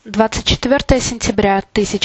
24 сентября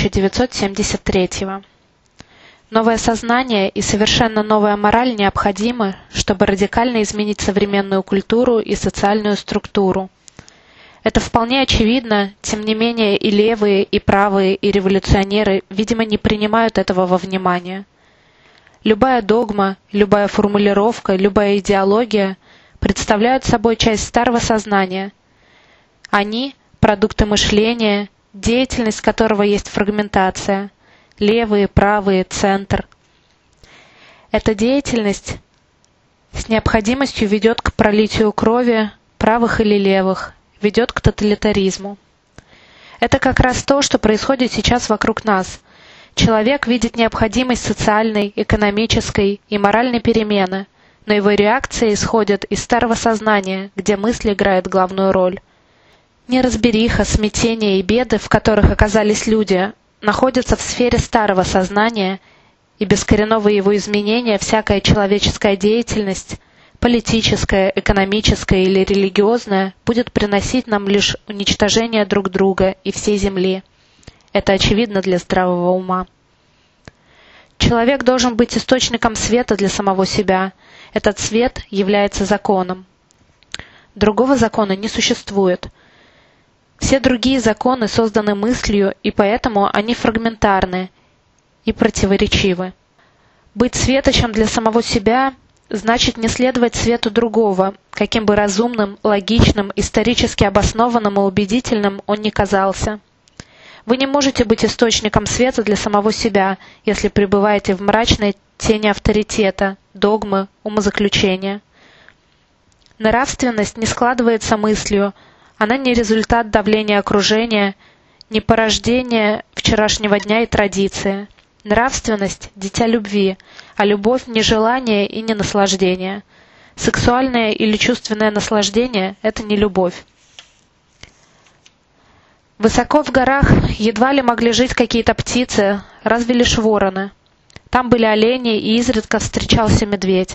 1973. Новое сознание и совершенно новая мораль необходимы, чтобы радикально изменить современную культуру и социальную структуру. Это вполне очевидно, тем не менее и левые, и правые, и революционеры, видимо, не принимают этого во внимание. Любая догма, любая формулировка, любая идеология представляют собой часть старого сознания. Они – продукты мышления, деятельность которого есть фрагментация, левые, правые, центр. Эта деятельность с необходимостью ведет к пролитию крови правых или левых, ведет к тоталитаризму. Это как раз то, что происходит сейчас вокруг нас. Человек видит необходимость социальной, экономической и моральной перемены, но его реакции исходят из старого сознания, где мысль играет главную роль. Неразбериха, смятение и беды, в которых оказались люди, находятся в сфере старого сознания, и без коренного его изменения всякая человеческая деятельность, политическая, экономическая или религиозная, будет приносить нам лишь уничтожение друг друга и всей Земли. Это очевидно для здравого ума. Человек должен быть источником света для самого себя. Этот свет является законом. Другого закона не существует. Все другие законы созданы мыслью, и поэтому они фрагментарны и противоречивы. Быть светочем для самого себя значит не следовать свету другого, каким бы разумным, логичным, исторически обоснованным и убедительным он ни казался. Вы не можете быть источником света для самого себя, если пребываете в мрачной тени авторитета, догмы, умозаключения. Нравственность не складывается мыслью, она не результат давления окружения, не порождение вчерашнего дня и традиции. Нравственность – дитя любви, а любовь – не желание и не наслаждение. Сексуальное или чувственное наслаждение – это не любовь. Высоко в горах едва ли могли жить какие-то птицы, разве лишь вороны. Там были олени, и изредка встречался медведь.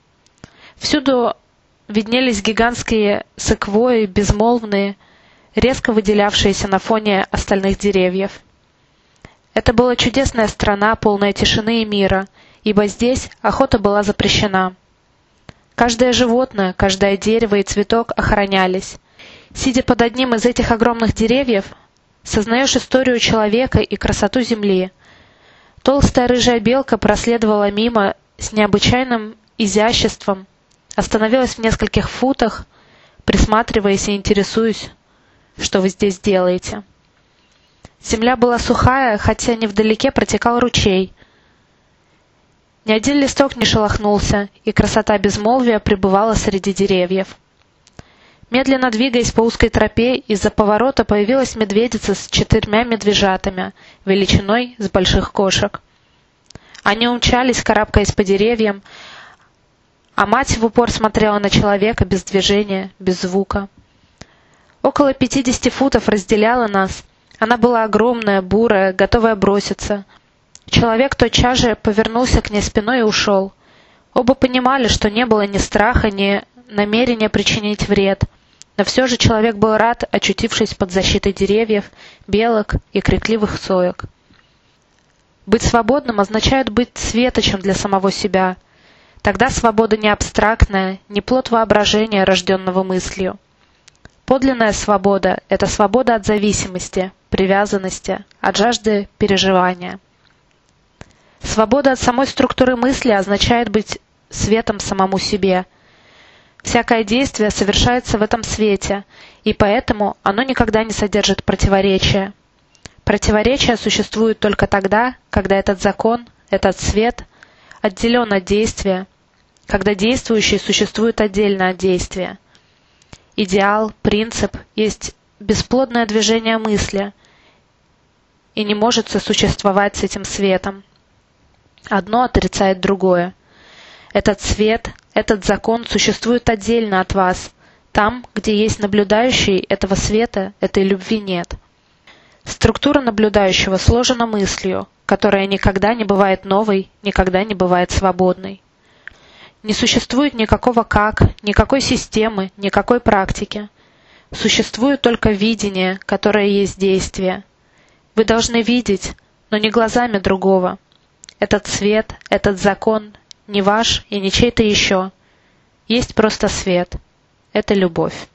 Всюду виднелись гигантские секвойи, безмолвные, резко выделявшиеся на фоне остальных деревьев. Это была чудесная страна, полная тишины и мира, ибо здесь охота была запрещена. Каждое животное, каждое дерево и цветок охранялись. Сидя под одним из этих огромных деревьев, сознаешь историю человека и красоту земли. Толстая рыжая белка проследовала мимо с необычайным изяществом, остановилась в нескольких футах, присматриваясь и интересуясь, что вы здесь делаете. Земля была сухая, хотя невдалеке протекал ручей. Ни один листок не шелохнулся, и красота безмолвия пребывала среди деревьев. Медленно двигаясь по узкой тропе, из-за поворота появилась медведица с 4 медвежатами, величиной с больших кошек. Они умчались, карабкаясь по деревьям, а мать в упор смотрела на человека без движения, без звука. Около 50 футов разделяло нас. Она была огромная, бурая, готовая броситься. Человек тотчас же повернулся к ней спиной и ушел. Оба понимали, что не было ни страха, ни намерения причинить вред. Но все же человек был рад, очутившись под защитой деревьев, белок и крикливых соек. Быть свободным означает быть светочем для самого себя. Тогда свобода не абстрактная, не плод воображения, рожденного мыслью. Подлинная свобода – это свобода от зависимости, привязанности, от жажды переживания. Свобода от самой структуры мысли означает быть светом самому себе. Всякое действие совершается в этом свете, и поэтому оно никогда не содержит противоречия. Противоречия существуют только тогда, когда этот закон, этот свет отделен от действия, когда действующий существует отдельно от действия. Идеал, принцип есть бесплодное движение мысли и не может сосуществовать с этим светом. Одно отрицает другое. Этот свет, этот закон существует отдельно от вас, там, где есть наблюдающий, этого света, этой любви нет. Структура наблюдающего сложена мыслью, которая никогда не бывает новой, никогда не бывает свободной. Не существует никакого «как», никакой системы, никакой практики. Существует только видение, которое есть действие. Вы должны видеть, но не глазами другого. Этот свет, этот закон не ваш и не чей-то еще. Есть просто свет. Это любовь.